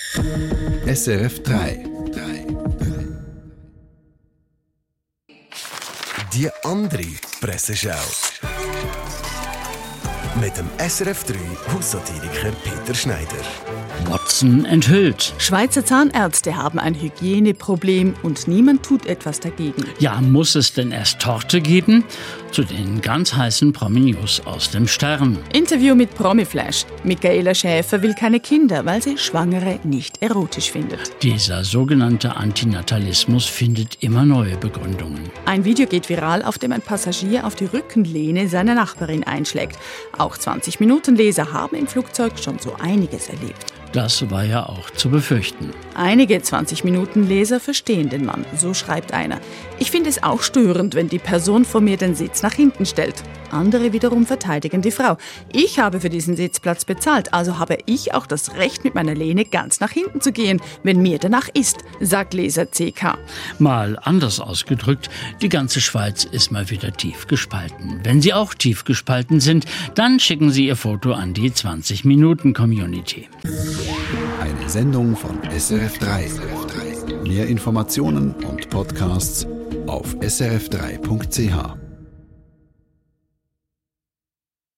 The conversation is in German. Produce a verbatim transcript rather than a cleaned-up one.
S R F drei. Die andere Presseschau. Mit dem S R F drei Haussatiriker Peter Schneider. Watson enthüllt. Schweizer Zahnärzte haben ein Hygieneproblem und niemand tut etwas dagegen. Ja, muss es denn erst Torte geben? Zu den ganz heißen Promi-News aus dem Stern. Interview mit Promiflash. Michaela Schäfer will keine Kinder, weil sie Schwangere nicht erotisch findet. Dieser sogenannte Antinatalismus findet immer neue Begründungen. Ein Video geht viral, auf dem ein Passagier auf die Rückenlehne seiner Nachbarin einschlägt. Auch zwanzig-Minuten-Leser haben im Flugzeug schon so einiges erlebt. Das war ja auch zu befürchten. Einige zwanzig-Minuten-Leser verstehen den Mann, so schreibt einer. Ich finde es auch störend, wenn die Person vor mir den Sitz nach hinten stellt. Andere wiederum verteidigen die Frau. Ich habe für diesen Sitzplatz bezahlt, also habe ich auch das Recht, mit meiner Lehne ganz nach hinten zu gehen, wenn mir danach ist, sagt Leser C K. Mal anders ausgedrückt, die ganze Schweiz ist mal wieder tief gespalten. Wenn Sie auch tief gespalten sind, dann schicken Sie Ihr Foto an die zwanzig-Minuten-Community. Eine Sendung von S R F drei. Mehr Informationen und Podcasts auf s r f drei punkt c h.